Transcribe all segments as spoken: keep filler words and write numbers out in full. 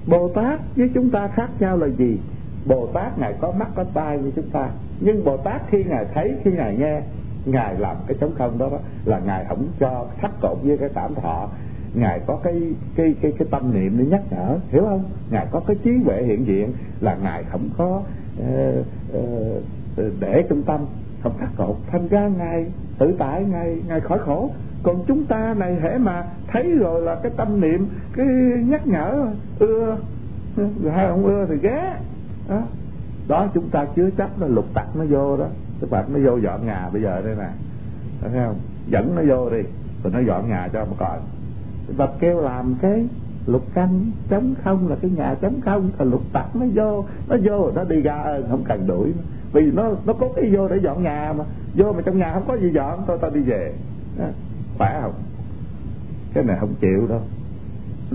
Bồ Tát với chúng ta khác nhau là gì? Bồ Tát Ngài có mắt có tai như chúng ta, nhưng Bồ Tát khi Ngài thấy, khi Ngài nghe, Ngài làm cái trống không đó, đó là Ngài không cho thắt cột với cái cảm thọ. Ngài có cái cái cái cái tâm niệm để nhắc nhở, hiểu không? Ngài có cái trí huệ hiện diện, là Ngài không có uh, uh, để trung tâm, không thắt cột, thành ra Ngài tự tại, Ngài Ngài khỏi khổ. Còn chúng ta này hễ mà thấy rồi là cái tâm niệm, cái nhắc nhở ưa rồi hay không ưa thì ghé đó, đó chúng ta chứa chấp nó, lục tặc nó vô đó. Cái Phật nó vô dọn nhà bây giờ đây nè, thấy không? Dẫn nó vô đi rồi nó dọn nhà cho mà coi. Phật kêu làm cái lục căn trống không, là cái nhà trống không, thì lục tặc nó vô, nó vô rồi nó đi ra ơn, không cần đuổi, vì nó nó có cái vô để dọn nhà mà, vô mà trong nhà không có gì dọn, tôi ta đi về đó. Phải không? Cái này không chịu đâu. Ừ.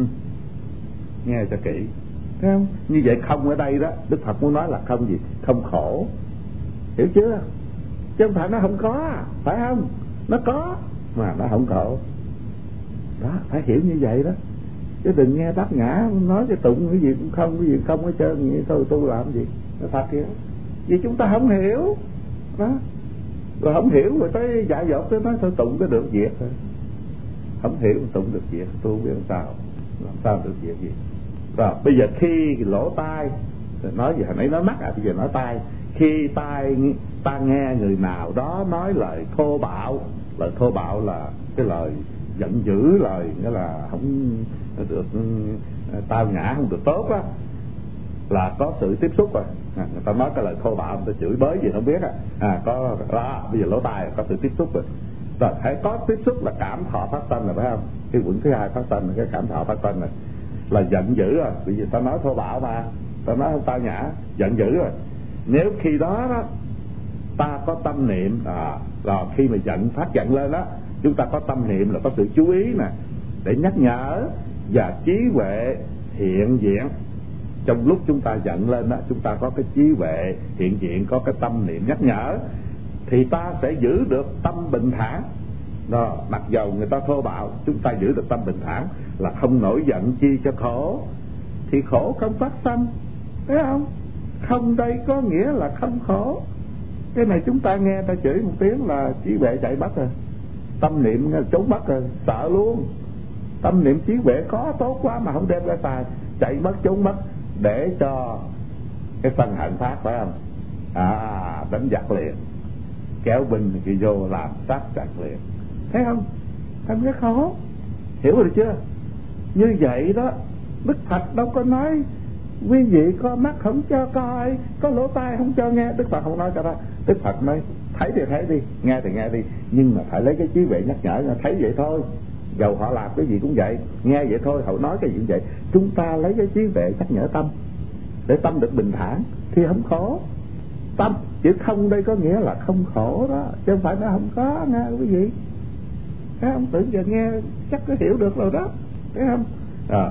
Nghe cho kỹ, thấy không? Như vậy không ở đây đó, Đức Phật muốn nói là không gì? Không khổ, hiểu chưa? Chứ không phải nó không có, phải không? Nó có mà nó không khổ đó, phải hiểu như vậy đó. Chứ đừng nghe Bát Nhã nói cái tụng cái gì cũng không, cái gì không hết trơn, vậy thôi tu làm gì? Nó thật vậy. Vì chúng ta không hiểu đó, rồi không hiểu rồi tới dại dột tới nói thôi tụng cái được việc thôi. Không hiểu tụng được việc, tu biết làm sao, làm sao được việc gì. Rồi bây giờ khi lỗ tai, nói gì hồi nãy nói mắt à, bây giờ nói tai. Khi tai ta nghe người nào đó nói lời thô bạo, lời thô bạo là cái lời giận dữ, lời nghĩa là không được tao nhã, không được tốt á, là có sự tiếp xúc rồi. À, người ta nói cái lời thô bạo, người ta chửi bới gì không biết á, à, có đó, bây giờ lỗ tai có sự tiếp xúc rồi. Rồi hãy có tiếp xúc là cảm thọ phát sinh rồi, phải không? Cái quận thứ hai phát sinh là cái cảm thọ phát sinh này, là giận dữ rồi. Vì vì ta nói thô bạo mà, ta nói không tao nhã, giận dữ rồi. Nếu khi đó đó ta có tâm niệm, à, là khi mà giận phát giận lên đó, chúng ta có tâm niệm là có sự chú ý nè, để nhắc nhở, và trí huệ hiện diện. Trong lúc chúng ta giận lên đó, chúng ta có cái trí huệ hiện diện, có cái tâm niệm nhắc nhở, thì ta sẽ giữ được tâm bình thản. Đó, mặc dầu người ta thô bạo, chúng ta giữ được tâm bình thản, là không nổi giận chi cho khổ, thì khổ không phát sinh, thấy không? Không đây có nghĩa là không khổ. Cái này chúng ta nghe ta chửi một tiếng là trí huệ chạy mất rồi, tâm niệm trốn mất rồi, sợ luôn. Tâm niệm trí huệ có tốt quá mà không đem ra xài, chạy mất trốn mất, để cho cái sân hận phát, phải không? À, đánh giặc liền, kéo binh thì vô làm sát chặt liền, thấy không? Không cái khổ, hiểu rồi chưa? Như vậy đó, Đức Phật đâu có nói quý vị có mắt không cho coi, có lỗ tai không cho nghe. Đức Phật không nói cho đó. Đức Phật nói thấy thì thấy đi, nghe thì nghe đi, nhưng mà phải lấy cái trí huệ nhắc nhở. Thấy vậy thôi, dầu họ làm cái gì cũng vậy, nghe vậy thôi, họ nói cái gì cũng vậy. Chúng ta lấy cái trí huệ nhắc nhở tâm, để tâm được bình thản, thì không khổ. Tâm chữ không đây có nghĩa là không khổ đó, chứ không phải nó không có, nghe quý vị. Thấy không? Tưởng giờ nghe chắc có hiểu được rồi đó, thấy không? À.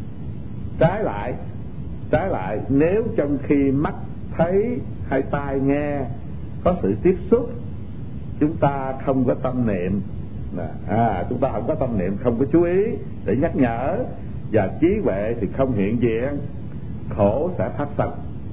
Trái lại, trái lại nếu trong khi mắt thấy hay tai nghe có sự tiếp xúc, chúng ta không có tâm niệm, à, chúng ta không có tâm niệm, không có chú ý để nhắc nhở, và trí huệ thì không hiện diện, khổ sẽ phát sinh.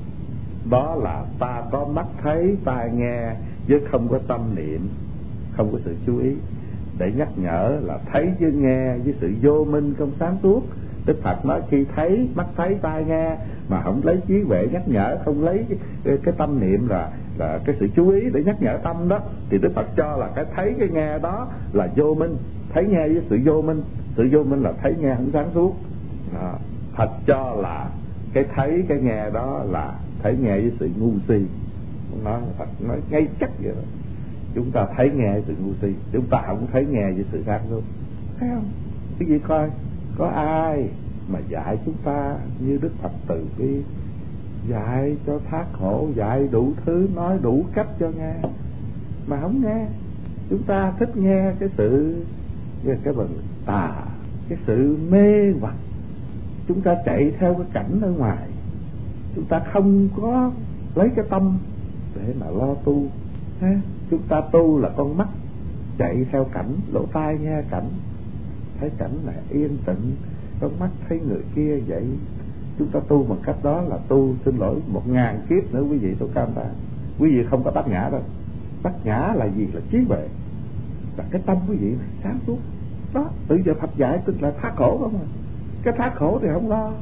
Đó là ta có mắt thấy tai nghe với không có tâm niệm, không có sự chú ý để nhắc nhở, là thấy với nghe với sự vô minh không sáng suốt. Đức Phật nói khi thấy, mắt thấy tai nghe mà không lấy trí huệ nhắc nhở, không lấy cái, cái, cái tâm niệm là là cái sự chú ý để nhắc nhở tâm đó, thì Đức Phật cho là cái thấy cái nghe đó là vô minh. Thấy nghe với sự vô minh, sự vô minh là thấy nghe không sáng suốt. À, Phật cho là cái thấy cái nghe đó là thấy nghe với sự ngu si. Nói Phật nói ngay chắc vậy đó. Chúng ta thấy nghe với sự ngu si, chúng ta không thấy nghe với sự sáng suốt, thấy không? Cái gì coi, có ai mà dạy chúng ta như Đức Phật từ bi, dạy cho thoát khổ, dạy đủ thứ, nói đủ cách cho nghe mà không nghe. Chúng ta thích nghe cái sự cái bằng tà, cái sự mê hoặc. Chúng ta chạy theo cái cảnh ở ngoài, chúng ta không có lấy cái tâm để mà lo tu. Chúng ta tu là con mắt chạy theo cảnh, lỗ tai nghe cảnh, thấy cảnh này yên tĩnh, con mắt thấy người kia vậy, chúng ta tu bằng cách đó là tu, xin lỗi, một ngàn kiếp nữa quý vị tôi cam đoan quý vị không có bát nhã đâu. Bát nhã là gì? Là trí huệ, là cái tâm quý vị sáng suốt đó. Tự giờ Phật dạy tức là thoát khổ không à. Cái thoát khổ thì không lo,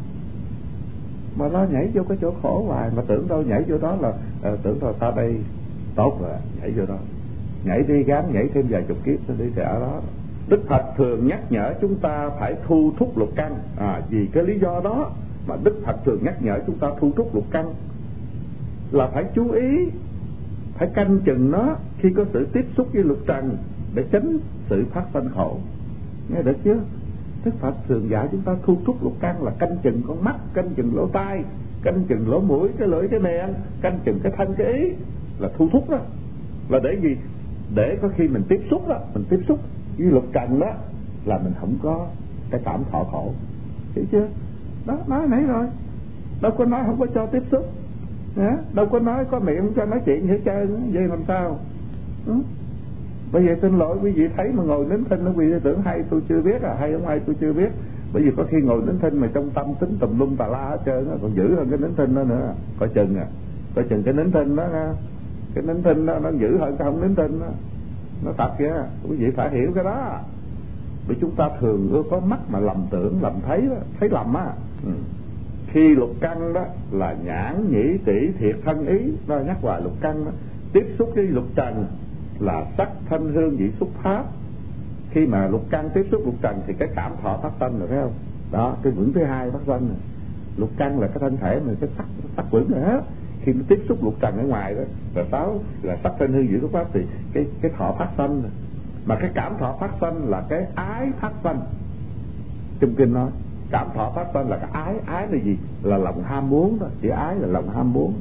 mà lo nhảy vô cái chỗ khổ hoài, mà tưởng đâu nhảy vô đó là uh, tưởng đâu ta đây tốt rồi, nhảy vô đó, nhảy đi gán nhảy thêm vài chục kiếp tôi đi thì ở đó. Đức Phật thường nhắc nhở chúng ta phải thu thúc lục căn, à, vì cái lý do đó mà Đức Phật thường nhắc nhở chúng ta thu thúc lục căn, là phải chú ý, phải canh chừng nó khi có sự tiếp xúc với lục trần để tránh sự phát sanh khổ. Nghe được chưa? Đức Phật thường dạy chúng ta thu thúc lục căn là canh chừng con mắt, canh chừng lỗ tai, canh chừng lỗ mũi, cái lưỡi, cái miệng, canh chừng cái thân, cái ý, là thu thúc đó. Là để gì? Để có khi mình tiếp xúc đó, mình tiếp xúc với lục trần đó là mình không có cái cảm thọ khổ. Hiểu chưa? Đó, nói nãy rồi, đâu có nói không có cho tiếp xúc, à, đâu có nói có miệng không cho nói chuyện hết trơn, vậy làm sao? Ừ. Bây giờ xin lỗi quý vị thấy mà ngồi nín thinh, quý vị tưởng hay tôi chưa biết à, hay không hay tôi chưa biết. Bởi vì có khi ngồi nín thinh mà trong tâm tính tùm lum tà la hết trơn á, còn dữ hơn cái nín thinh đó nữa. Coi chừng à, coi chừng cái nín thinh đó nha. Cái nín thinh đó nó dữ hơn cái không nín thinh đó. Nó thật kìa, quý vị phải hiểu cái đó. Bởi chúng ta thường ưa có mắt mà lầm tưởng, lầm thấy đó, thấy lầm á. Ừ. Khi lục căn đó là nhãn nhĩ tỷ thiệt thân ý, nó nhắc lại lục căn đó, tiếp xúc với lục trần là sắc thanh hương vị xúc pháp. Khi mà lục căn tiếp xúc lục trần thì cái cảm thọ phát sanh rồi, phải không? Đó, cái vững thứ hai phát sanh rồi. Lục căn là cái thân thể mà cái sắc sắc vững nữa. Khi nó tiếp xúc lục trần ở ngoài đó là sáu là sắc thanh hương vị xúc pháp thì cái cái thọ phát sanh rồi. Mà cái cảm thọ phát sanh là cái ái phát sanh. Trong kinh nói cảm thọ phát sanh là cái ái. Ái là gì? Là lòng ham muốn đó. Chữ ái là lòng ham muốn.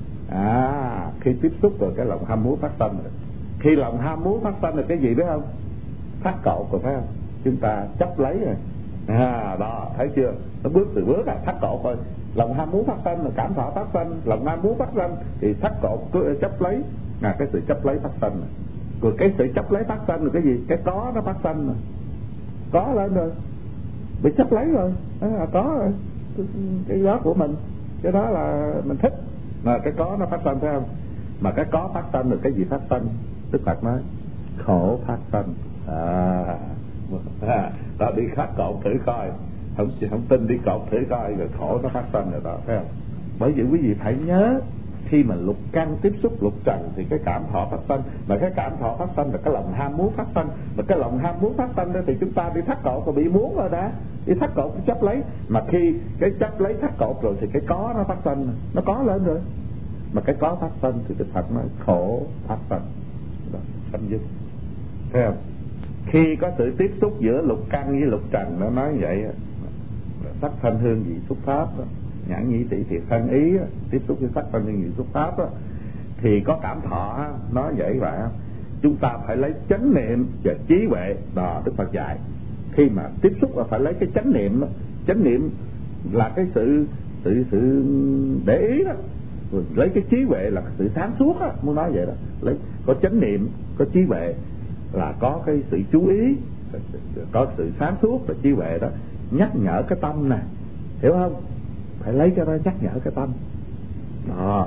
À, khi tiếp xúc rồi cái lòng ham muốn phát sanh rồi. Khi lòng ham muốn phát sanh là cái gì biết không? Thắt cột rồi, phải không? Chúng ta chấp lấy rồi. À, đó, thấy chưa? Nó bước từ bước là thắt cột rồi. Lòng ham muốn phát sanh là cảm thọ phát sanh, lòng ham muốn phát sanh thì thắt cột cứ chấp lấy, là cái sự chấp lấy phát sanh rồi. Rồi cái sự chấp lấy phát sanh là cái gì? Cái có nó phát sanh rồi. Có lên rồi, bị chấp lấy rồi, đó là có rồi. Cái đó của mình, cái đó là mình thích, mà cái có nó phát sanh, phải không? Mà cái có phát sanh là cái gì phát sanh? Đức Phật nói khổ phát sanh. À, à đó, đi khắc cột thử coi, không không tin đi cột thử coi, rồi khổ nó phát sanh rồi đó, phải không? Bởi vậy quý vị phải nhớ, khi mà lục căn tiếp xúc lục trần thì cái cảm thọ phát sanh, mà cái cảm thọ phát sanh là cái lòng ham muốn phát sanh, mà cái lòng ham muốn phát sanh đó thì chúng ta đi thắt cột rồi bị muốn rồi đã, đi thắt cột chấp lấy, mà khi cái chấp lấy thắt cột rồi thì cái có nó phát sanh, nó có lên rồi, mà cái có phát sanh thì Đức Phật nói khổ phát sanh, đó, sanh dứt, thấy không? Khi có sự tiếp xúc giữa lục căn với lục trần, nó nói vậy, sắc thanh hương vị xúc pháp đó, nhãn nhĩ tỷ thiệt thân ý đó, tiếp xúc với sắc thanh hương vị xúc pháp đó, thì có cảm thọ, nói vậy vậy, chúng ta phải lấy chánh niệm và trí huệ, đó Đức Phật dạy. Khi mà tiếp xúc là phải lấy cái chánh niệm đó. Chánh niệm là cái sự sự sự để ý đó, rồi lấy cái trí huệ là sự sáng suốt á, muốn nói vậy đó. Lấy có chánh niệm, có trí huệ là có cái sự chú ý, có sự sáng suốt và trí huệ đó, nhắc nhở cái tâm này, hiểu không? Phải lấy cái đó nhắc nhở cái tâm đó.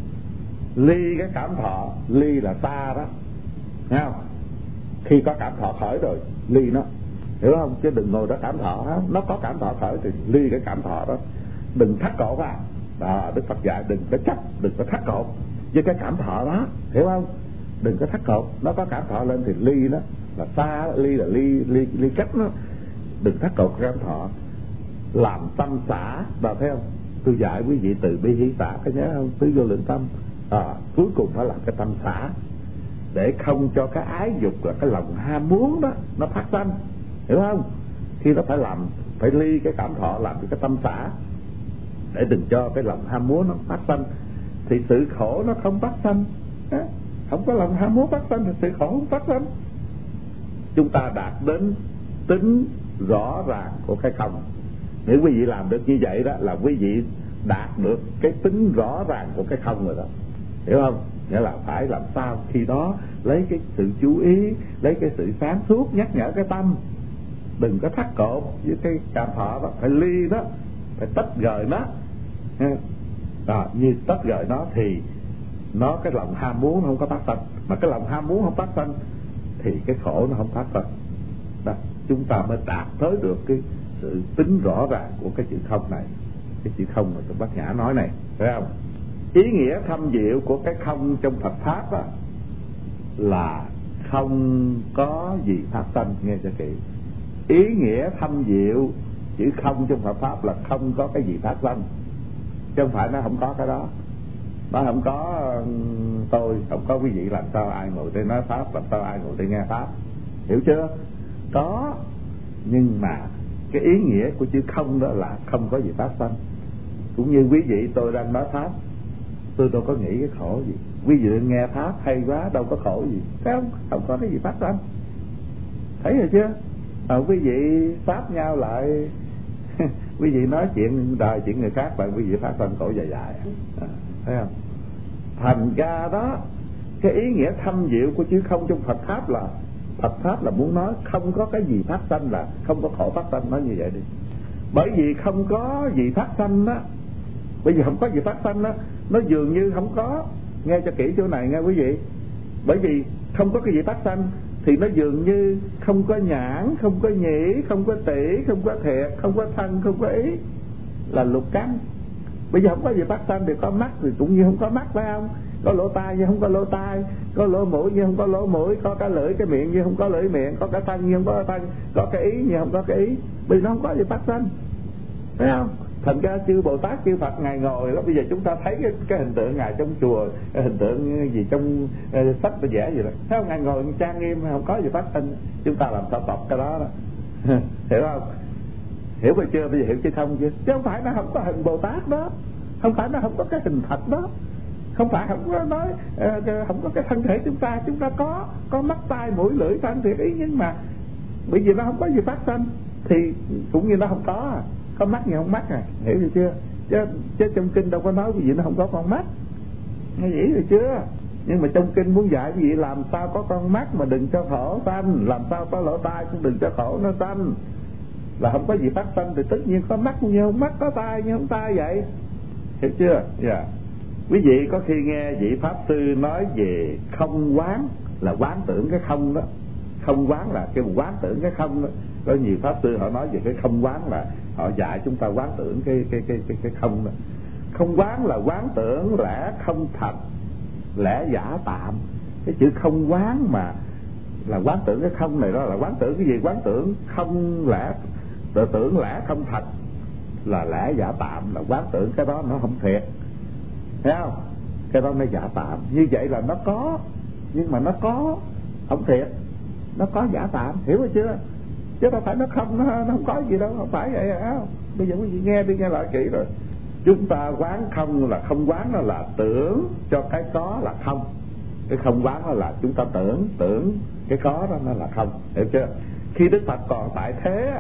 Ly cái cảm thọ, ly là xa đó, nghe không? Khi có cảm thọ khởi rồi ly nó, hiểu không? Chứ đừng ngồi đó cảm thọ đó. Nó có cảm thọ khởi thì ly cái cảm thọ đó, đừng thắt cột à. Đó, Đức Phật dạy đừng có chấp, đừng có thắt cột với cái cảm thọ đó, hiểu không? Đừng có thắt cột, nó có cảm thọ lên thì ly đó là xa, ly là ly ly ly cách nó, đừng thắt cột cảm thọ, làm tâm xả, và thấy không? Tôi dạy quý vị từ bi hỷ xả, có nhớ không? Tứ vô lượng tâm, à, cuối cùng phải làm cái tâm xả, để không cho cái ái dục và cái lòng ham muốn đó nó phát sanh, hiểu không? Khi nó phải làm, phải ly cái cảm thọ, làm cái tâm xả, để đừng cho cái lòng ham muốn nó phát sanh, thì sự khổ nó không phát sanh. Không có lòng ham muốn phát sanh thì sự khổ không phát sanh. Chúng ta đạt đến tính rõ ràng của cái không. Nếu quý vị làm được như vậy đó là quý vị đạt được cái tính rõ ràng của cái không rồi đó, hiểu không? Nghĩa là phải làm sao khi đó lấy cái sự chú ý, lấy cái sự sáng suốt nhắc nhở cái tâm, đừng có thắt cột với cái cảm thọ đó, phải ly đó, phải tách rời nó. Đó, như tách rời nó thì nó cái lòng ham muốn nó không có phát sinh, mà cái lòng ham muốn không phát sinh thì cái khổ nó không phát sinh. Đó, chúng ta mới đạt tới được cái sự tính rõ ràng của cái chữ không này, cái chữ không mà trong Bát Nhã nói này, phải không? Ý nghĩa thâm diệu của cái không trong Phật pháp đó là không có gì phát sinh, nghe cho kỹ. Ý nghĩa thâm diệu chữ không trong Phật pháp là không có cái gì phát sinh, chứ không phải nó không có cái đó. Nó không có tôi, không có quý vị, làm sao ai ngồi đây nói pháp, làm sao ai ngồi đây nghe pháp, hiểu chưa? Có, nhưng mà cái ý nghĩa của chữ không đó là không có gì phát sinh. Cũng như quý vị tôi đang nói pháp, tôi đâu có nghĩ cái khổ gì. Quý vị nghe pháp hay quá, đâu có khổ gì, thấy không? Không có cái gì phát sinh, thấy rồi chưa? À, quý vị pháp nhau lại quý vị nói chuyện đời chuyện người khác, bạn quý vị phát sinh khổ dài dài, à, thấy không? Thành ra đó, cái ý nghĩa thâm diệu của chữ không trong Phật pháp là Phật pháp là muốn nói không có cái gì phát sinh là không có khổ phát sinh, nói như vậy đi. Bởi vì không có gì phát sinh đó, bởi vì không có gì phát sinh đó, nó dường như không có. Nghe cho kỹ chỗ này nghe quý vị. Bởi vì không có cái gì phát sinh thì nó dường như không có nhãn, không có nhĩ, không có tỷ, không có thiệt, không có thân, không có ý, là lục căn. Bây giờ không có gì phát sinh thì có mắt thì cũng như không có mắt, phải không? Có lỗ tai như không có lỗ tai, có lỗ mũi như không có lỗ mũi, có cái lưỡi cái miệng như không có lưỡi miệng, có cái thân như không có thân, có cái ý như không có cái ý. Vì nó không có gì phát sinh, phải không? Thành ra chư Bồ Tát chư Phật ngài ngồi đó, bây giờ chúng ta thấy cái, cái hình tượng ngài trong chùa, cái hình tượng gì trong uh, sách tôi vẽ gì đó, thấy không? Ngài ngồi trang nghiêm không có gì phát sinh, chúng ta làm sao tập cái đó đó hiểu không? Hiểu rồi chưa? Bây giờ hiểu chứ không chưa? Chứ không phải nó không có hình Bồ Tát đó, không phải nó không có cái hình thật đó, không phải không có nói uh, không có cái thân thể chúng ta, chúng ta có có mắt tai mũi lưỡi thân thiệt ý, nhưng mà bởi vì nó không có gì phát sinh thì cũng như nó không có à. Có mắt như không mắt à, hiểu rồi chưa? Chứ, chứ trong kinh đâu có nói cái gì nó không có con mắt, nghe hiểu rồi chưa? Nhưng mà trong kinh muốn dạy cái gì làm sao có con mắt mà đừng cho khổ sanh, làm sao có lỗ tai cũng đừng cho khổ nó sanh, là không có gì phát sinh thì tất nhiên có mắt như không mắt, có tai như không tai vậy, hiểu chưa? Dạ. Yeah. Quý vị có khi nghe vị pháp sư nói về không quán, là quán tưởng cái không đó. Không quán là cái quán tưởng cái không đó. Có nhiều pháp sư họ nói về cái không quán là họ dạy chúng ta quán tưởng cái cái cái cái cái không đó. Không quán là quán tưởng lẽ không thật, lẽ giả tạm. Cái chữ không quán mà là quán tưởng cái không này đó là quán tưởng cái gì? Quán tưởng không lẽ, tự tưởng lẽ không thật là lẽ giả tạm, là quán tưởng cái đó nó không thiệt, thấy không? Cái đó nó giả tạm. Như vậy là nó có, nhưng mà nó có không thiệt, nó có giả tạm, hiểu rồi chưa? Chứ đâu phải nó không, nó, nó không có gì đâu, không phải vậy hả? Bây giờ quý vị nghe đi nghe lại kỹ rồi. Chúng ta quán không là không quán, nó là tưởng cho cái có là không. Cái không quán đó là chúng ta tưởng, tưởng cái có đó nó là không, hiểu chưa? Khi Đức Phật còn tại thế,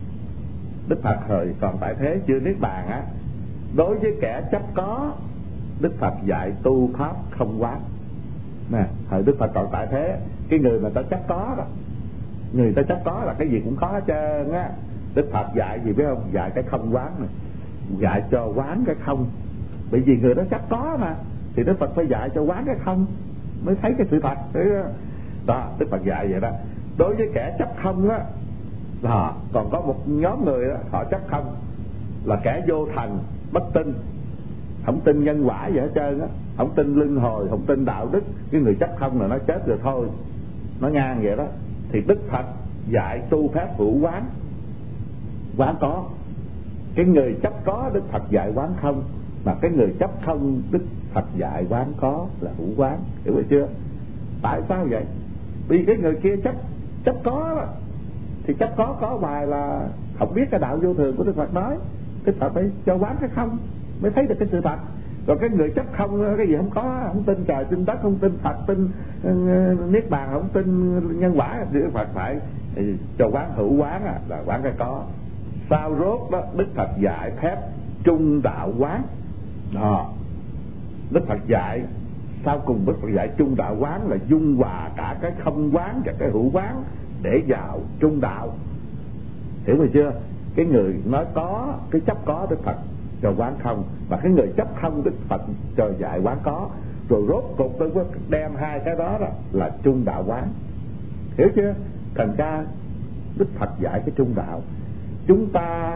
Đức Phật thời còn tại thế chưa niết bàn á, đối với kẻ chấp có, Đức Phật dạy tu pháp không quán. Nè, thời Đức Phật còn tại thế, cái người mà ta chấp có đó, người ta chấp có là cái gì cũng có hết trơn á. Đức Phật dạy gì biết không? Dạy cái không quán này, dạy cho quán cái không. Bởi vì người đó chấp có mà, thì Đức Phật phải dạy cho quán cái không mới thấy cái sự thật đó. Đức Phật dạy vậy đó. Đối với kẻ chấp không á, đó, còn có một nhóm người đó, họ chấp không là kẻ vô thần, bất tin, không tin nhân quả gì hết trơn á, không tin luân hồi, không tin đạo đức. Cái người chấp không là nó chết rồi thôi, nó ngang vậy đó. Thì Đức Phật dạy tu phép hữu quán, quán có. Cái người chấp có Đức Phật dạy quán không, mà cái người chấp không Đức Phật dạy quán có là hữu quán, hiểu rồi chưa? Tại sao vậy? Vì cái người kia chấp chấp có đó, thì chấp có có bài là không biết cái đạo vô thường của Đức Phật nói. Đức Phật phải cho quán cái không mới thấy được cái sự thật. Còn cái người chấp không cái gì không có, không tin trời tin đất, không tin Phật, tin uh, niết bàn, không tin nhân quả, thì Đức Phật phải cho quán hữu quán, à, là quán cái có. Sau rốt đó Đức Phật dạy phép trung đạo quán đó. Đức Phật dạy sau cùng, Đức Phật dạy trung đạo quán là dung hòa cả cái không quán và cái hữu quán để vào trung đạo, hiểu rồi chưa? Cái người nói có, cái chấp có Đức Phật cho quán không, và cái người chấp không Đức Phật cho dạy quán có. Rồi rốt cục Đức Phật đem hai cái đó, đó là trung đạo quán. Hiểu chưa? Thành ra Đức Phật dạy cái trung đạo. Chúng ta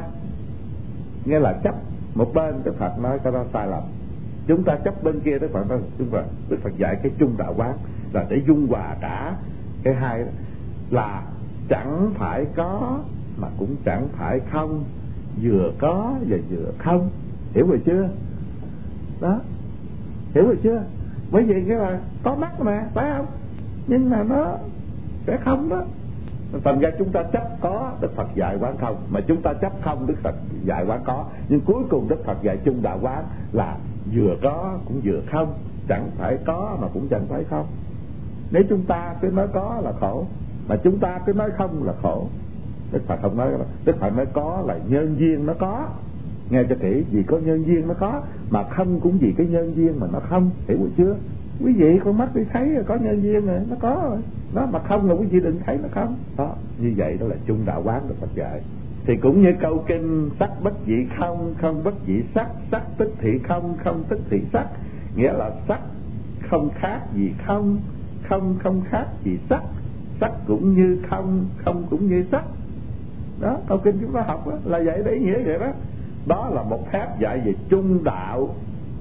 nghe là chấp một bên, Đức Phật nói cái đó sai lầm. Chúng ta chấp bên kia, Đức Phật nói Đức Phật, Đức Phật dạy cái trung đạo quán là để dung hòa cả cái hai, là chẳng phải có mà cũng chẳng phải không, vừa có và vừa không. Hiểu rồi chưa? Đó, hiểu rồi chưa? Bởi vì cái là có mắt mà, phải không? Nhưng mà nó sẽ không đó. Thành ra chúng ta chấp có, Đức Phật dạy quán không. Mà chúng ta chấp không, Đức Phật dạy quán có. Nhưng cuối cùng Đức Phật dạy chung đạo quán là vừa có cũng vừa không, chẳng phải có mà cũng chẳng phải không. Nếu chúng ta cứ nói có là khổ, mà chúng ta cứ nói không là khổ. Đức Phật không nói đó. Đức Phật nói có là nhân duyên nó có. Nghe cho kỹ, vì có nhân duyên nó có, mà không cũng vì cái nhân duyên mà nó không. Hiểu rồi chưa? Quý vị con mắt đi thấy là có nhân duyên rồi, nó có rồi. Nó mà không là quý vị đừng thấy nó không. Đó, như vậy đó là chung đạo quán Đức Phật dạy. Thì cũng như câu kinh sắc bất dị không, không bất dị sắc, sắc tức thị không, không tức thị sắc. Nghĩa là sắc không khác gì không, không không khác gì sắc, sắc cũng như không, không cũng như sắc. Đó, câu kinh chúng ta học đó, là vậy đấy, nghĩa vậy đó. Đó là một phép dạy về trung đạo.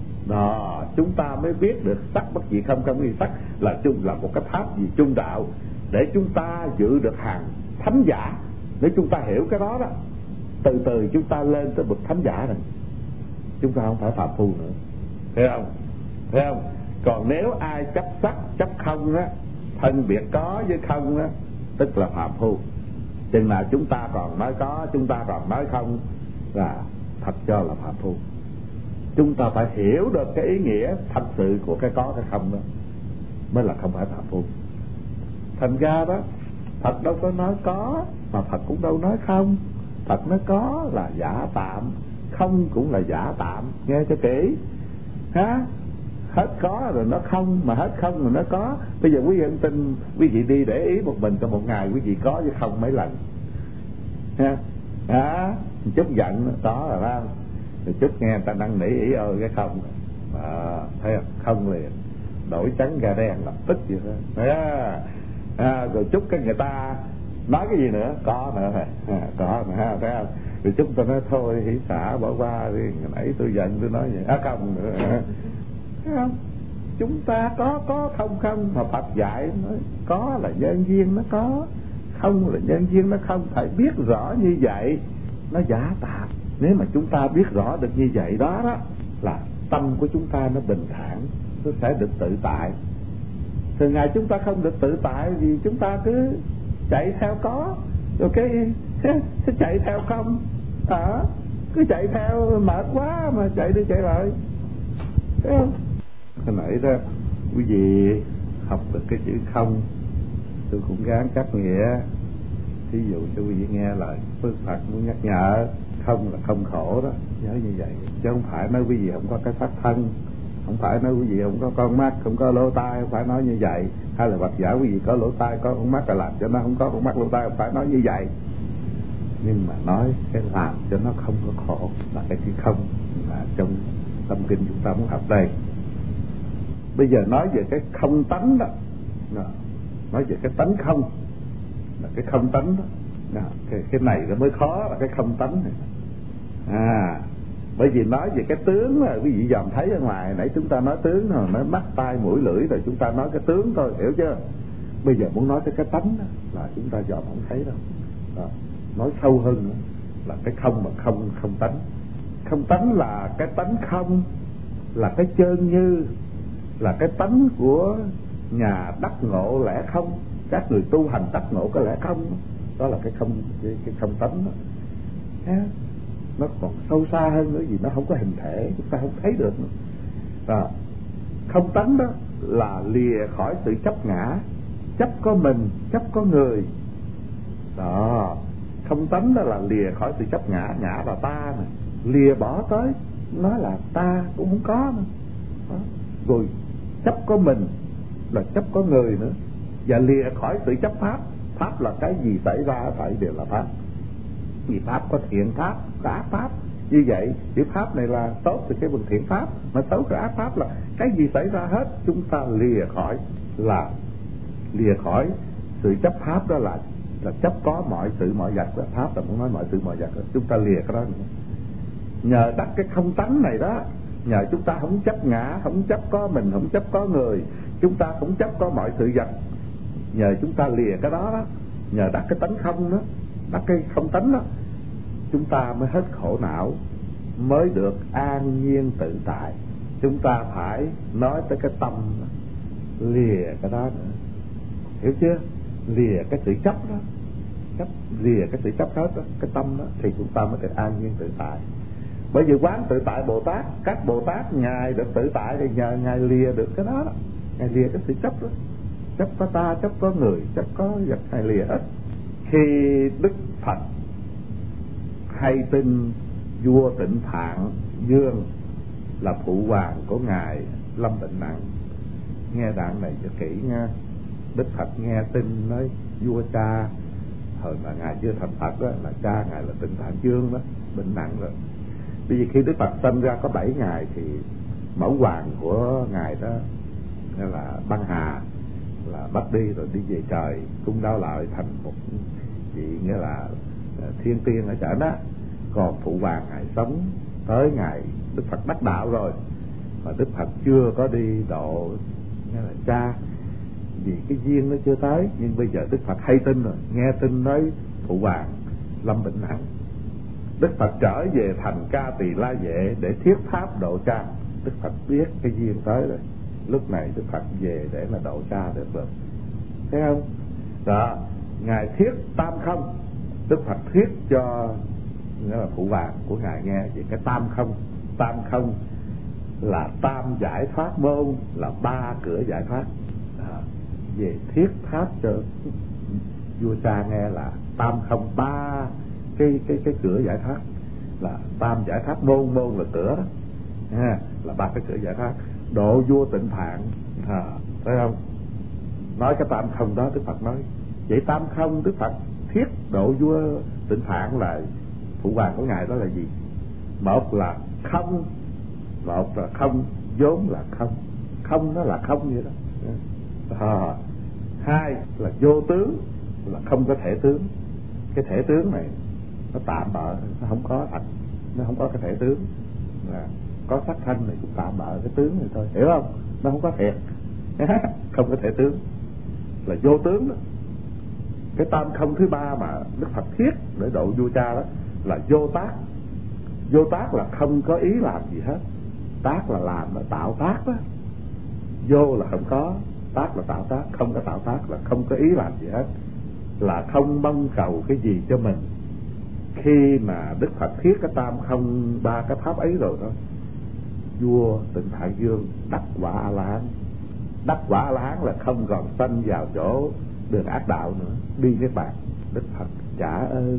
Đó, chúng ta mới biết được sắc bất dị không, không như sắc là chung, là một cái pháp gì trung đạo, để chúng ta giữ được hàng thánh giả. Nếu chúng ta hiểu cái đó đó, từ từ chúng ta lên tới bậc thánh giả rồi, chúng ta không phải phàm phu nữa. Thấy không? Thấy không? Còn nếu ai chấp sắc, chấp không á, phân biệt có với không á, tức là phàm phu. Chừng nào chúng ta còn nói có, chúng ta còn nói không là thật cho là phàm phu. Chúng ta phải hiểu được cái ý nghĩa thật sự của cái có cái không đó mới là không phải phàm phu. Thành ra đó, Phật đâu có nói có, mà Phật cũng đâu nói không. Phật nói có là giả tạm, không cũng là giả tạm. Nghe cho kỹ ha. Hết có rồi nó không, mà hết không rồi nó có. Bây giờ quý vị tin, quý vị đi để ý một mình trong một ngày quý vị có với không mấy lần ha. Đó, chút giận có rồi phải không? Rồi chút nghe người ta năn nỉ ý ơi cái không à, thấy không? Không liền đổi trắng ra đen lập tức vậy thôi à, à, rồi chút cái người ta nói cái gì nữa có nữa rồi à, có nữa ha, thấy không? Rồi chút ta nói thôi hỷ xả bỏ qua đi, ngày nãy tôi giận tôi nói vậy à, không nữa à. Thấy không? Chúng ta có có không không, mà Phật dạy nói có là nhân duyên nó có, không là nhân duyên nó không. Phải biết rõ như vậy, nó giả tạm. Nếu mà chúng ta biết rõ được như vậy đó, đó là tâm của chúng ta nó bình thản, nó sẽ được tự tại. Thường ngày chúng ta không được tự tại vì chúng ta cứ chạy theo có, rồi cái cứ chạy theo không à, cứ chạy theo mệt quá mà chạy đi chạy lại. Thấy không? Hồi nãy đó quý vị học được cái chữ không, tôi cũng gán các nghĩa. Thí dụ cho quý vị nghe lời Phật Phật muốn nhắc nhở không là không khổ đó, nhớ như vậy. Chứ không phải nói quý vị không có cái pháp thân, không phải nói quý vị không có con mắt, không có lỗ tai, không phải nói như vậy. Hay là Phật giả quý vị có lỗ tai, có con mắt là làm cho nó không có con mắt lỗ tai, không phải nói như vậy. Nhưng mà nói cái làm cho nó không có khổ là cái chữ không mà trong tâm kinh chúng ta muốn học đây. Bây giờ nói về cái không tánh đó, nói về cái tánh không, là cái không tánh đó. Cái, cái này nó mới khó, là cái không tánh này. À, bởi vì nói về cái tướng là quý vị dòm thấy ở ngoài. Nãy chúng ta nói tướng rồi, nói mắt tai mũi lưỡi rồi, chúng ta nói cái tướng thôi, hiểu chưa? Bây giờ muốn nói tới cái tánh đó, là chúng ta dòm không thấy đâu đó. Nói sâu hơn nữa là cái không mà không không tánh. Không tánh là cái tánh không, là cái chân như, là cái tánh của nhà đắc ngộ lẽ không. Các người tu hành đắc ngộ cái lẽ không đó, đó là cái không, cái, cái không tánh đó. Yeah. Nó còn sâu xa hơn nữa, vì nó không có hình thể, chúng ta không thấy được nữa. À, không tánh đó là lìa khỏi sự chấp ngã, chấp có mình, chấp có người. Đó, không tánh đó là lìa khỏi sự chấp ngã, ngã là ta này, lìa bỏ tới nói là ta cũng không có nữa. Đó. Rồi chấp có mình là chấp có người nữa, và lìa khỏi sự chấp pháp. Pháp là cái gì xảy ra phải đều là pháp. Vì pháp có thiện pháp, có ác pháp. Như vậy chữ pháp này là tốt thì cái bằng thiện pháp, mà xấu cái ác pháp là cái gì xảy ra hết chúng ta lìa khỏi, là lìa khỏi sự chấp pháp. Đó là là chấp có mọi sự mọi vật. Đó pháp là muốn nói mọi sự mọi vật đó. Chúng ta lìa cái đó. Nhờ đắc cái không tánh này đó, nhờ chúng ta không chấp ngã, không chấp có mình, không chấp có người, chúng ta không chấp có mọi sự vật. Nhờ chúng ta lìa cái đó đó, nhờ đắc cái tánh không đó, đắc cái không tánh đó, chúng ta mới hết khổ não, mới được an nhiên tự tại. Chúng ta phải nói tới cái tâm đó, lìa cái đó nữa, hiểu chưa? Lìa cái sự chấp đó, chấp lìa cái sự chấp hết đó, cái tâm đó, thì chúng ta mới được an nhiên tự tại. Bởi vì quán tự tại Bồ Tát, các Bồ Tát ngài được tự tại thì nhờ ngài lìa được cái đó, đó. Ngài lìa cái sự chấp đó, chấp có ta, chấp có người, chấp có vật, ngài lìa hết. Khi Đức Phật hay tin vua Tịnh Phạn Dương là phụ hoàng của ngài lâm bệnh nặng, nghe đoạn này cho kỹ nha. Đức Phật nghe tin nói vua cha thời mà ngài chưa thành Phật đó, là cha ngài là Tịnh Phạn Dương đó, bệnh nặng rồi. Bởi vì khi Đức Phật sinh ra có bảy ngày thì mẫu hoàng của ngài đó nghĩa là Băng Hà là bắt đi rồi đi về trời, cung Đao Lợi thành một vị nghĩa là thiên tiên ở chỗ đó. Còn phụ hoàng ngài sống tới ngày Đức Phật đắc đạo rồi mà Đức Phật chưa có đi độ nghĩa là cha, vì cái duyên nó chưa tới. Nhưng bây giờ Đức Phật hay tin rồi, nghe tin nói phụ hoàng lâm bệnh nặng, Đức Phật trở về thành Ca Tỳ La Vệ để thiết pháp độ cha. Đức Phật biết cái duyên tới rồi, lúc này Đức Phật về để mà độ cha được rồi, thấy không? Đó, ngài thiết tam không, Đức Phật thiết cho nghĩa là phụ hoàng của ngài nghe về cái tam không. Tam không là tam giải thoát môn, là ba cửa giải thoát. À, về thiết pháp cho vua cha nghe là tam không, ba cái cái cái cửa giải thoát, là tam giải thoát môn, môn là cửa đó, à, là ba cái cửa giải thoát. Độ vua Tịnh Phạn, à, thấy không? Nói cái tam không đó Đức Phật nói vậy. Tam không Đức Phật thiết độ vua Tịnh Phạn là phụ hoàng của ngài đó là gì? Một là không, một là không vốn là không, không nó là không vậy đó. À, hai là vô tướng, là không có thể tướng. Cái thể tướng này nó tạm bợ, nó không có thật, nó không có cái thể tướng. À, có sắc thanh này cũng tạm bợ cái tướng này thôi, hiểu không? Nó không có thiệt. Không có thể tướng là vô tướng đó. Cái tam không thứ ba mà Đức Phật thiết để độ vua cha đó là vô tác. Vô tác là không có ý làm gì hết, tác là làm, là tạo tác đó. Vô là không có, tác là tạo tác, không có tạo tác là không có ý làm gì hết, là không mong cầu cái gì cho mình. Khi mà Đức Phật thiết cái tam không ba cái pháp ấy rồi đó, vua Tịnh Phạn Dương đắc quả A La Hán. Đắc quả A La Hán là không còn sanh vào chỗ đường ác đạo nữa, đi với bạn. Đức Phật trả ơn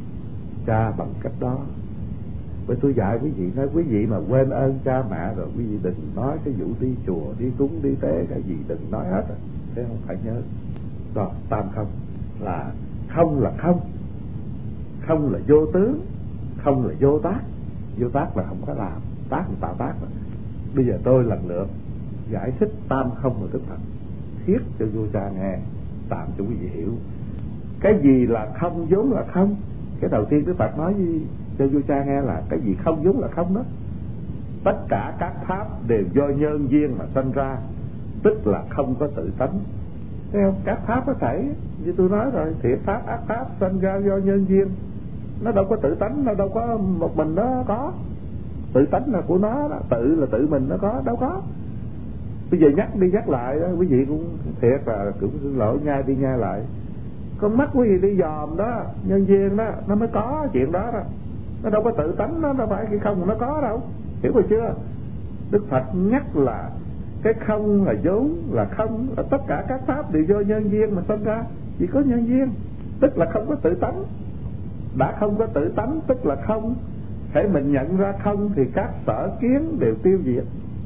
cha bằng cách đó. Bởi tôi dạy quý vị, nói quý vị mà quên ơn cha mẹ rồi quý vị đừng nói cái vụ đi chùa, đi cúng, đi tế cái gì đừng nói hết rồi. Thế không phải nhớ. Rồi tam không là không là không, không là vô tướng, không là vô tác. Vô tác là không có làm, tác là tạo tác rồi. Bây giờ tôi lần lượt giải thích tam không của Đức Phật thiết cho vua cha nghe, tạm cho quý vị hiểu cái gì là không vốn là không. Cái đầu tiên Đức Phật nói với, cho vua cha nghe là cái gì không vốn là không đó. Tất cả các pháp đều do nhân duyên mà sanh ra, tức là không có tự tánh. Thấy không? Các pháp có thể như tôi nói rồi, thiện pháp ác pháp sanh ra do nhân duyên, nó đâu có tự tánh, nó đâu có một mình nó có. Tự tánh là của nó đó, tự là tự mình nó có, đâu có. Bây giờ nhắc đi nhắc lại đó, quý vị cũng thiệt là cũng xin lỗi, nhai đi nhai lại. Con mắt quý vị đi dòm đó, nhân duyên đó, nó mới có chuyện đó đó. Nó đâu có tự tánh, nó đâu phải cái không nó có đâu. Hiểu rồi chưa? Đức Phật nhắc là cái không là vốn là không, là tất cả các pháp đều do nhân duyên mà sinh ra. Chỉ có nhân duyên, tức là không có tự tánh. Đã không có tự tánh tức là không. Hễ mình nhận ra không thì các sở kiến đều tiêu diệt.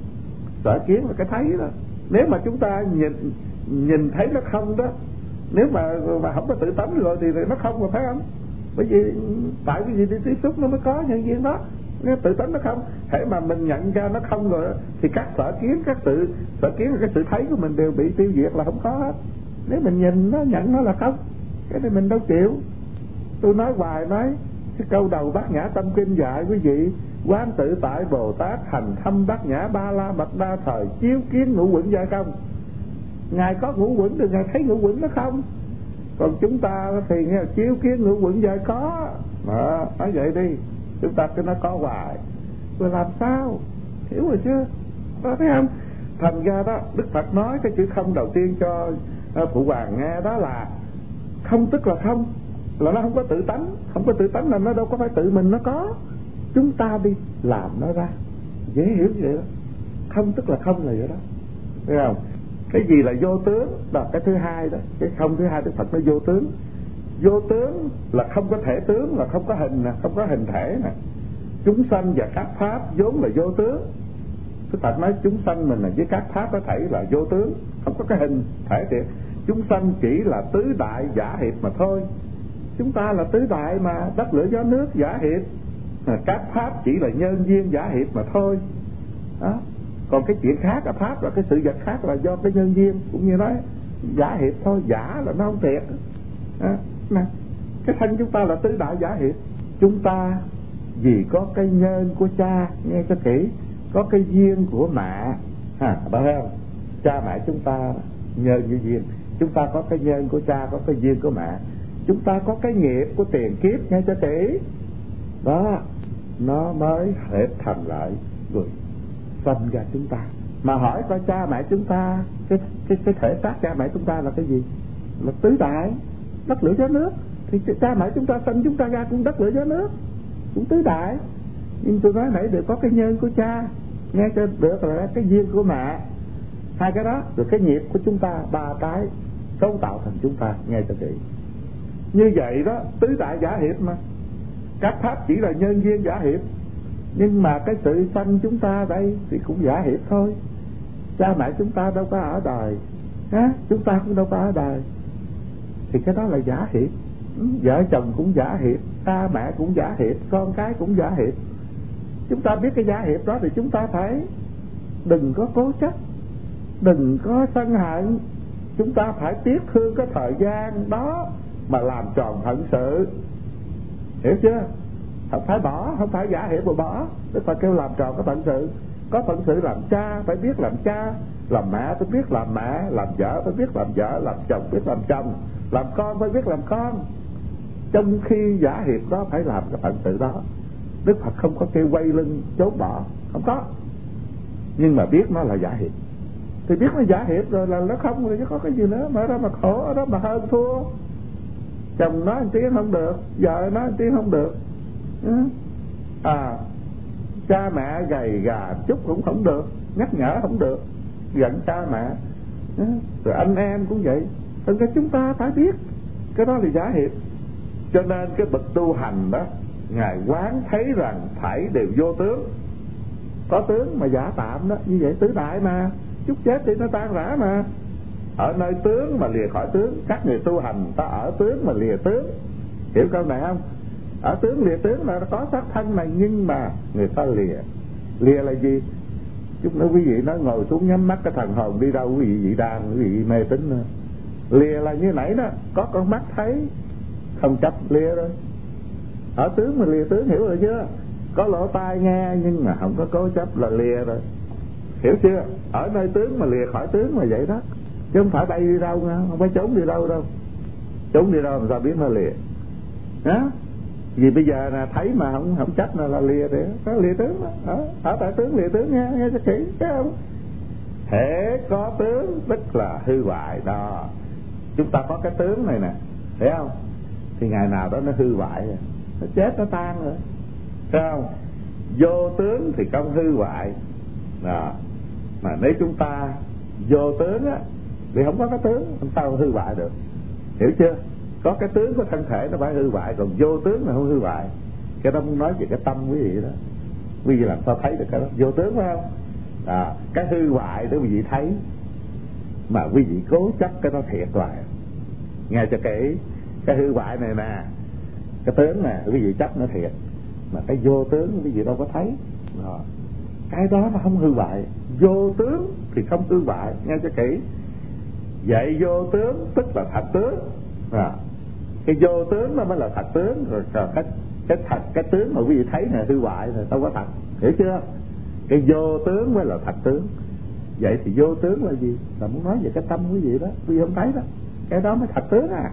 Sở kiến là cái thấy đó. Nếu mà chúng ta nhìn nhìn thấy nó không đó, nếu mà mà không có tự tánh rồi thì nó không mà phải không? Bởi vì tại quý vị đi tiếp xúc nó mới có nhân duyên đó. Nếu tự tánh nó không, hễ mà mình nhận ra nó không rồi thì các sở kiến, các sự sở kiến và cái sự thấy của mình đều bị tiêu diệt, là không có hết. Nếu mình nhìn nó, nhận nó là không, cái này mình đâu chịu. Tôi nói hoài nói cái câu đầu Bát Nhã Tâm Kinh dạy quý vị: quán tự tại Bồ Tát hành thâm Bát Nhã Ba La Mật Đa thời chiếu kiến ngũ uẩn giai không. Ngài có ngũ uẩn thì Ngài thấy ngũ uẩn nó không. Còn chúng ta thì nghe chiếu kiến ngũ uẩn giai có. Đó, nói vậy đi. Chúng ta cứ nói có hoài rồi làm sao? Hiểu rồi chưa? Đó, thấy không? Thành ra đó, Đức Phật nói cái chữ không đầu tiên cho uh, Phụ Hoàng nghe, đó là không tức là không, là nó không có tự tánh. Không có tự tánh là nó đâu có phải tự mình nó có. Chúng ta đi làm nó ra, dễ hiểu như vậy đó. Không tức là không là vậy đó, thấy không? Cái gì là vô tướng? Đó, cái thứ hai đó. Cái không thứ hai Đức Phật nói vô tướng. Vô tướng là không có thể tướng, là không có hình nè, không có hình thể nè. Chúng sanh và các pháp vốn là vô tướng. Đức Phật nói chúng sanh mình là với các pháp có thể là vô tướng, không có cái hình thể thiệt. Chúng sanh chỉ là tứ đại giả hiệp mà thôi. Chúng ta là tứ đại mà, đất lửa gió nước giả hiệp. Các pháp chỉ là nhân duyên giả hiệp mà thôi. Đó. Còn cái chuyện khác là pháp, là cái sự vật khác là do cái nhân duyên, cũng như nói giả hiệp thôi, giả là nó không thiệt. Đó. Nè, cái thân chúng ta là tứ đại giả hiệp. Chúng ta vì có cái nhân của cha, nghe cho kỹ, có cái duyên của mẹ, ha, bạn thấy không? Cha mẹ chúng ta nhân như duyên, chúng ta có cái nhân của cha, có cái duyên của mẹ, chúng ta có cái nghiệp của tiền kiếp, nghe cho kỹ. Đó, nó mới hợp thành lại rồi sanh ra chúng ta. Mà hỏi coi cha mẹ chúng ta, cái cái cái thể xác cha mẹ chúng ta là cái gì? Là tứ đại, đất lửa gió nước. Thì cha mẹ chúng ta sanh chúng ta ra cũng đất lửa gió nước, cũng tứ đại. Nhưng tôi nói nãy được có cái nhân của cha, nghe cho được là cái duyên của mẹ, hai cái đó, rồi cái nghiệp của chúng ta, ba cái cấu tạo thành chúng ta, nghe cho kỹ. Như vậy đó, tứ đại giả hiệp mà. Các pháp chỉ là nhân duyên giả hiệp, nhưng mà cái sự sanh chúng ta đây thì cũng giả hiệp thôi. Cha mẹ chúng ta đâu có ở đời, ha? Chúng ta cũng đâu có ở đời, thì cái đó là giả hiệp. Vợ chồng cũng giả hiệp, cha mẹ cũng giả hiệp, con cái cũng giả hiệp. Chúng ta biết cái giả hiệp đó thì chúng ta phải đừng có cố chấp, đừng có sân hận. Chúng ta phải tiếc thương cái thời gian đó mà làm tròn phận sự, hiểu chưa? Không phải bỏ, không phải giả hiệp mà bỏ. Đức Phật kêu làm tròn cái phận sự. Có phận sự làm cha phải biết làm cha, làm mẹ phải biết làm mẹ, làm vợ phải biết làm vợ, làm chồng biết làm chồng, làm con phải biết làm con. Trong khi giả hiệp đó phải làm cái phận sự đó. Đức Phật không có kêu quay lưng trốn bỏ, không có. Nhưng mà biết nó là giả hiệp, thì biết nó giả hiệp rồi là nó không rồi chứ có cái gì nữa. Mà ở đó mà khổ, ở đó mà hơn thua. Chồng nói một tiếng không được, vợ nói một tiếng không được, à, cha mẹ gầy gà chút cũng không được, nhắc nhở không được, giận cha mẹ, rồi anh em cũng vậy. Thật ra chúng ta phải biết cái đó là giả hiệp. Cho nên cái bậc tu hành đó, Ngài quán thấy rằng thảy đều vô tướng. Có tướng mà giả tạm đó, như vậy tứ đại mà, chút chết thì nó tan rã mà. Ở nơi tướng mà lìa khỏi tướng. Các người tu hành ta ở tướng mà lìa tướng, hiểu câu này không? Ở tướng lìa tướng là có xác thân này, nhưng mà người ta lìa. Lìa là gì? Chúng nói quý vị nói ngồi xuống nhắm mắt cái thần hồn đi đâu, quý vị vị đang, quý vị mê tín nữa. Lìa là như nãy đó, có con mắt thấy không chấp, lìa rồi. Ở tướng mà lìa tướng, hiểu rồi chưa? Có lỗ tai nghe nhưng mà không có cố chấp là lìa rồi, hiểu chưa? Ở nơi tướng mà lìa khỏi tướng mà vậy đó, chứ không phải bay đi đâu nha, không phải trốn đi đâu đâu. Trốn đi đâu làm sao biết nó lìa đó. Vì bây giờ là thấy mà không không chấp là, là lìa đấy, có lìa tướng đó. Ở, ở tại tướng lìa tướng nha, nghe cho kỹ, thấy không? Hễ có tướng tức là hư hoại đó. Chúng ta có cái tướng này nè, thấy không? Thì ngày nào đó nó hư hoại rồi, nó chết, nó tan rồi, thấy không? Vô tướng thì không hư hoại đó. Mà nếu chúng ta vô tướng á thì không có cái tướng, không sao hư hoại được, hiểu chưa? Có cái tướng của thân thể nó phải hư hoại, còn vô tướng là không hư hoại. Cái đó muốn nói về cái tâm quý vị đó. Quý vị làm sao thấy được cái đó? Vô tướng phải không? À, cái hư hoại đó quý vị thấy, mà quý vị cố chấp cái đó thiệt hoài. Nghe cho kỹ, cái hư hoại này nè, Cái tướng nè quý vị chấp nó thiệt, mà cái vô tướng quý vị đâu có thấy. Rồi. Cái đó nó không hư bại. Vô tướng thì không hư bại, nghe cho kỹ. Vậy vô tướng tức là thật tướng. À, cái vô tướng nó mới là thật tướng. Rồi, rồi cái cái thật cái tướng mà quý vị thấy này hư bại rồi đâu có thật, hiểu chưa? Cái vô tướng mới là thật tướng. Vậy thì vô tướng là gì? Là muốn nói về cái tâm quý vị đó, quý vị không thấy đó, cái đó mới thật tướng à.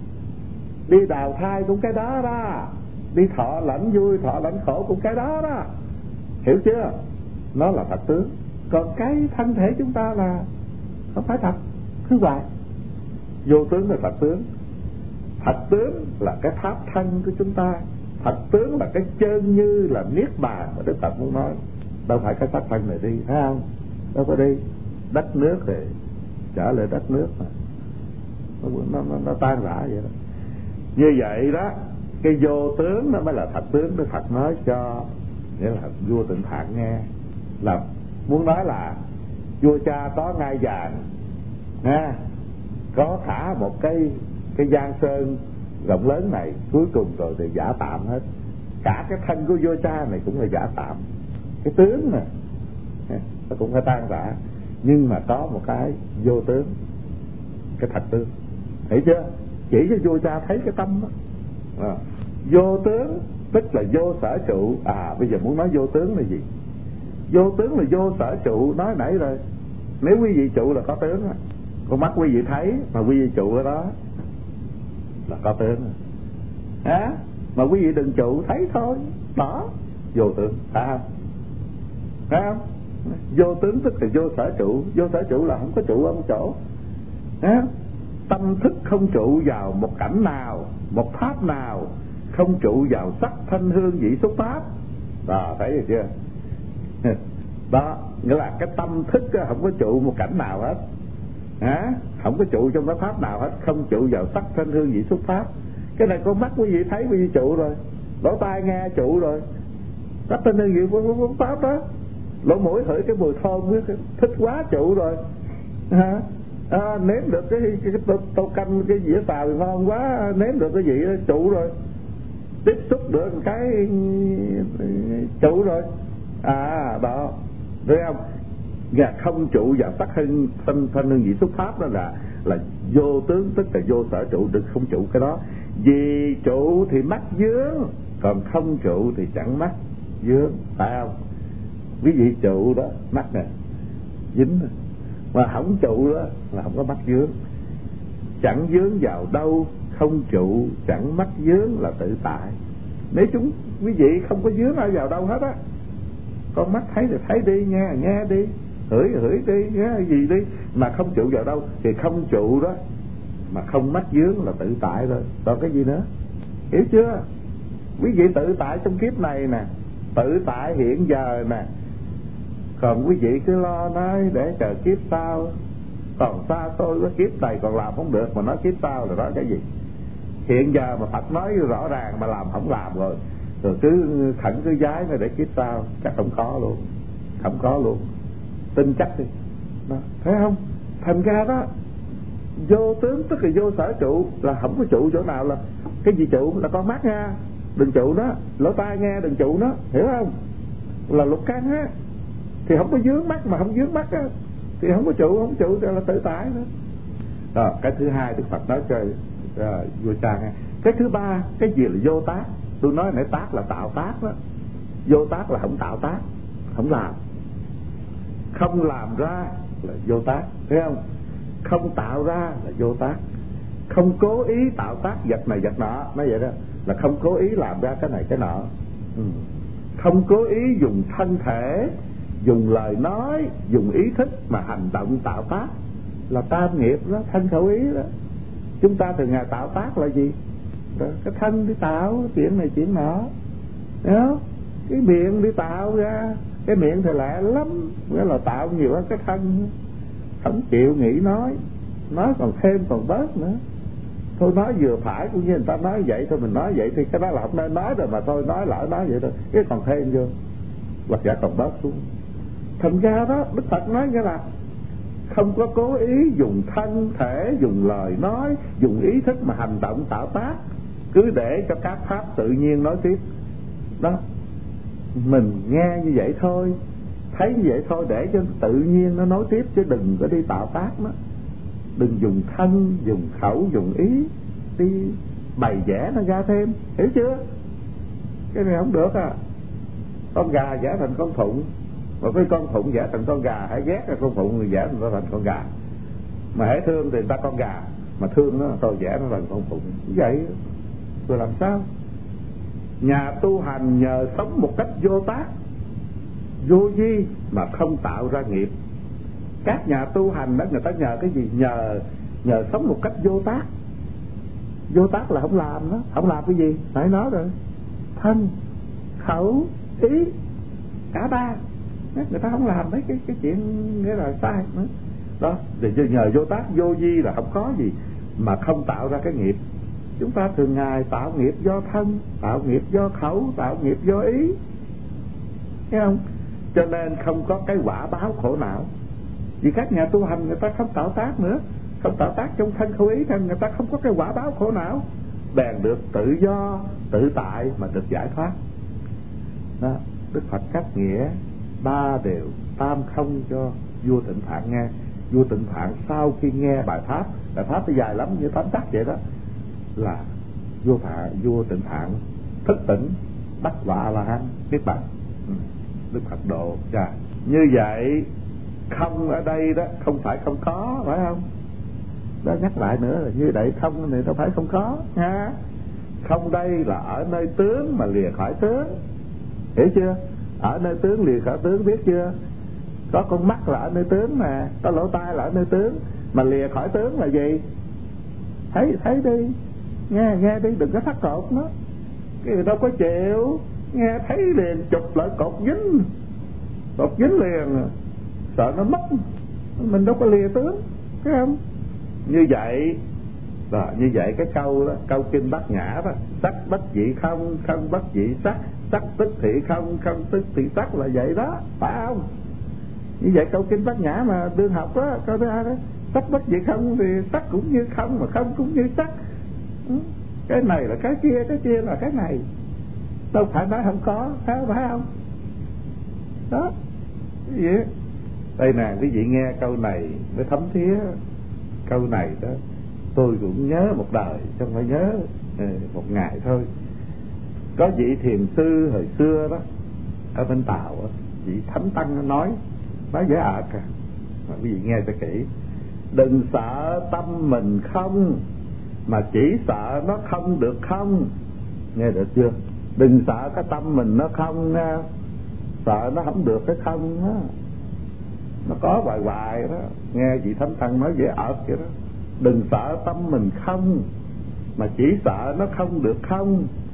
Đi đào thai cũng cái đó đó, đi thọ lãnh vui thọ lãnh khổ cũng cái đó đó, hiểu chưa? Nó là thật tướng. Còn cái thân thể chúng ta là không phải thật, hư bại. Vô tướng là thật tướng. Thật tướng là cái pháp thân của chúng ta. Thật tướng là cái chân như là niết bàn mà Đức Phật muốn nói. Đâu phải cái pháp thân này đi, thấy không? Đâu có đi. Đất nước thì trở lại đất nước mà nó, nó, nó, nó tan rã vậy đó. Như vậy đó, cái vô tướng nó mới là thật tướng. Đức Phật nói cho nghĩa là vua Tịnh Thản nghe, là muốn nói là vua cha có ngai vàng nha, có thả một cái cái giang sơn rộng lớn này, cuối cùng rồi thì giả tạm hết. Cả cái thân của vua cha này cũng là giả tạm. Cái tướng này nó cũng phải tan rã, nhưng mà có một cái vô tướng, cái thật tướng, hiểu chưa? Chỉ cho vua cha thấy cái tâm đó. À, vô tướng tức là vô sở trụ. À bây giờ muốn nói vô tướng là gì? Vô tướng là vô sở trụ, nói nãy rồi. Nếu quý vị trụ là có tướng đó. Con mắt quý vị thấy mà quý vị trụ ở đó là có tướng à. Mà quý vị đừng trụ, thấy thôi, đó vô tướng, phải không? Phải không? Vô tướng tức là vô sở trụ. Vô sở trụ là không có trụ ở một chỗ à. Tâm thức không trụ vào một cảnh nào, một pháp nào, không trụ vào sắc thanh hương vị xúc pháp. Đó, thấy được chưa? Đó, nghĩa là cái tâm thức không có trụ một cảnh nào hết à, không có trụ trong cái pháp nào hết, không trụ vào sắc thanh hương vị xúc pháp. Cái này con mắt quý vị thấy quý vị trụ rồi, lỗ tai nghe trụ rồi, sắc thanh hương vị xúc pháp đó, lỗ mũi hửi cái mùi thơm thích quá trụ rồi à, à, nếm được cái, cái, cái tô, tô canh cái dĩa xào thì ngon quá, nếm được cái vị đó, trụ rồi, tiếp xúc được cái trụ rồi à, đó, thấy không? Và không trụ vào sắc hương thanh thanh hương vị xúc pháp đó là là vô tướng, tức là vô sở trụ, được không trụ cái đó. Vì trụ thì mắc vướng, còn không trụ thì chẳng mắc vướng, phải không? Quý vị trụ đó mắc nè, dính nè, mà không trụ đó là không có mắc vướng. Chẳng vướng vào đâu, không trụ chẳng mắc vướng là tự tại. Nếu chúng quý vị không có vướng ai vào đâu hết á, con mắt thấy thì thấy đi, nghe nghe đi, hửi hửi đi, nghe gì đi, mà không trụ vào đâu thì không trụ đó, mà không mắc vướng là tự tại rồi. Còn cái gì nữa, hiểu chưa? Quý vị tự tại trong kiếp này nè, tự tại hiện giờ nè, còn quý vị cứ lo nói để chờ kiếp sau, còn xa xôi với kiếp này còn làm không được mà nói kiếp sau là nói cái gì? Hiện giờ mà Phật nói rõ ràng mà làm không làm rồi, rồi cứ khẩn cứ giái nó để kiếp sau, chắc không có luôn, không có luôn, tin chắc đi đó, thấy không? Thành ra đó, vô tướng tức là vô sở trụ, là không có trụ chỗ nào. Là cái gì trụ? Là con mắt nha, đừng trụ nó, lỗ tai nghe đừng trụ nó, hiểu không? Là lục căn á, thì không có vướng mắt, mà không vướng mắt á thì không có trụ, không trụ thì là tự tại nữa. Đó, cái thứ hai Đức Phật nói cho uh, vua cha nghe. Cái thứ ba, cái gì là vô tác? Tôi nói nãy tác là tạo tác đó, vô tác là không tạo tác, không làm, không làm ra là vô tác, thấy không? Không tạo ra là vô tác, không cố ý tạo tác vật này vật nọ, nói vậy đó, là không cố ý làm ra cái này cái nọ. Ừ. Không cố ý dùng thân thể, dùng lời nói, dùng ý thức mà hành động tạo tác là tam nghiệp đó, thân khẩu ý đó. Chúng ta thường ngày tạo tác là gì? Đó, cái thân đi tạo chuyện này chuyện nọ, đó. Cái miệng đi tạo ra, cái miệng thì lạ lắm, nghĩa là tạo nhiều hơn cái thân, không chịu nghĩ nói, nói còn thêm còn bớt nữa. Thôi nói vừa phải, cũng như người ta nói vậy thôi, mình nói vậy thì cái đó là không nên nói rồi, mà thôi nói lỡ nói vậy thôi, cái còn thêm vô hoặc giả còn bớt xuống. Thành ra đó, Đức Phật nói nghĩa là không có cố ý dùng thân thể, dùng lời nói, dùng ý thức mà hành động tạo tác cứ để cho các pháp tự nhiên nói tiếp đó. Mình nghe như vậy thôi, thấy như vậy thôi, để cho tự nhiên nó nói tiếp, chứ đừng có đi tạo tác nó. Đừng dùng thân, dùng khẩu, dùng ý đi bày vẽ nó ra thêm, hiểu chưa? Cái này không được à. Con gà vẽ thành con phụng, mà cái con phụng vẽ thành con gà, hãy ghét là con phụng người vẽ nó thành con gà. Mà hãy thương thì người ta con gà, mà thương nó tôi vẽ nó thành con phụng. Vậy rồi làm sao? Nhà tu hành nhờ sống một cách vô tác, vô vi mà không tạo ra nghiệp. Các nhà tu hành đó, người ta nhờ cái gì? Nhờ nhờ sống một cách vô tác. Vô tác là không làm đó. Không làm cái gì? Phải nói rồi. Thân, khẩu, ý, cả ba. Người ta không làm mấy cái, cái chuyện nghĩa là sai nữa. Đó, thì nhờ vô tác, vô vi là không có gì mà không tạo ra cái nghiệp. Chúng ta thường ngày tạo nghiệp do thân, tạo nghiệp do khẩu, tạo nghiệp do ý, thấy không? Cho nên không có cái quả báo khổ não. Vì các nhà tu hành người ta không tạo tác nữa, không tạo tác trong thân khẩu ý, thân người ta không có cái quả báo khổ não, bèn được tự do, tự tại mà được giải thoát. Đó, Đức Phật cắt nghĩa ba điều tam không cho vua Tịnh Phạn nghe. Vua Tịnh Phạn sau khi nghe bài pháp, bài pháp nó dài lắm như tám tắc vậy đó, là vua Phạn, vua Tịnh Phạn thức tỉnh, đắc quả La Hán niết bàn. Đức Phật độ cha. Như vậy không ở đây đó không phải không có, phải không? Đó, nhắc lại nữa là như vậy không này đâu phải không có nha. Không đây là ở nơi tướng mà lìa khỏi tướng, hiểu chưa? Ở nơi tướng lìa khỏi tướng, biết chưa? Có con mắt là ở nơi tướng mà, có lỗ tai là ở nơi tướng, mà lìa khỏi tướng là gì? Thấy thấy đi, nghe nghe đi, đừng có thắt cột nó. Cái người đâu có chịu, nghe thấy liền chụp lại cột dính, cột dính liền, sợ nó mất. Mình đâu có lìa tướng, thấy không? Như vậy đó, như vậy cái câu đó, câu kinh Bát Nhã đó, sắc bất dị không, không bất dị sắc, sắc tức thị không, không tức thị sắc là vậy đó, phải không? Như vậy câu kinh Bát Nhã mà đương học đó, câu thứ hai đó, sắc bất dị không thì sắc cũng như không, mà không cũng như sắc. Cái này là cái kia, cái kia là cái này, đâu phải nói không có, phải không? Đó, cái gì? Đây nè, quý vị nghe câu này mới thấm thía. Câu này đó tôi cũng nhớ một đời, không phải nhớ một ngày thôi. Có vị thiền sư hồi xưa đó ở bên Tàu đó, vị Thánh Tăng nói nói dễ ợt à, mà quý vị nghe cho kỹ. Đừng sợ tâm mình không, mà chỉ sợ nó không được không. Nghe được chưa? Đừng sợ cái tâm mình nó không nha, sợ nó không được cái không đó. Nó có hoài hoài đó. Nghe vị Thánh Tăng nói dễ ợt vậy đó. Đừng sợ tâm mình không, mà chỉ sợ nó không được không.